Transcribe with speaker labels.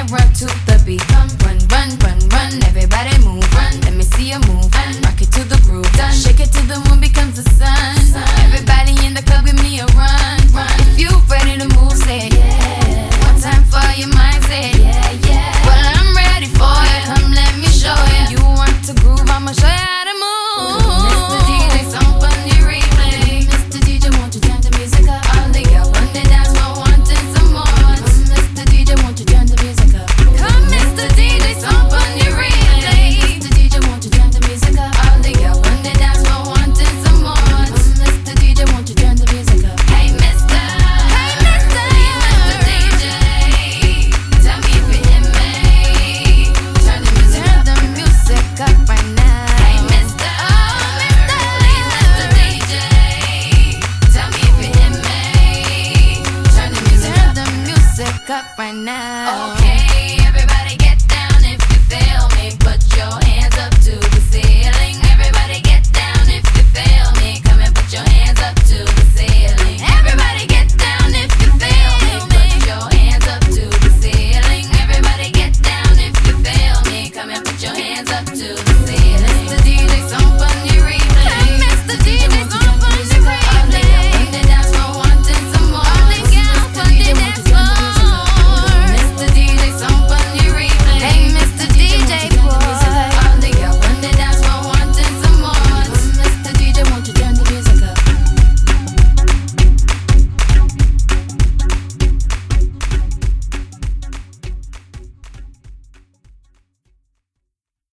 Speaker 1: run to the beat. Run, run, run, run, everybody move. Run, let me see you move. Rock it to the groove. Shake it till the moon becomes the sun. Everybody in the club, give me a run. If you ready to move, say yeah. One time for your mind, say yeah, yeah. Well, I'm ready for it. Come, let me show you. You want to groove, I'ma show you how to move. Mr. DJ, some fun the replay. Mr. DJ, won't you turn the music up? All the girls on the dance floor wanting some more. Mr. DJ, won't you turn the music up? Come, Mr. DJ, some fun the replay. Mr. DJ, won't you turn the music up? All the girls on the dance floor wanting some more. Mr. DJ, won't you turn the music up? Hey, Mr. DJ, tell me if you hear me. Turn the music up right now. Hey, Mr. DJ, tell me if you hear me. Turn the music up right now. Okay.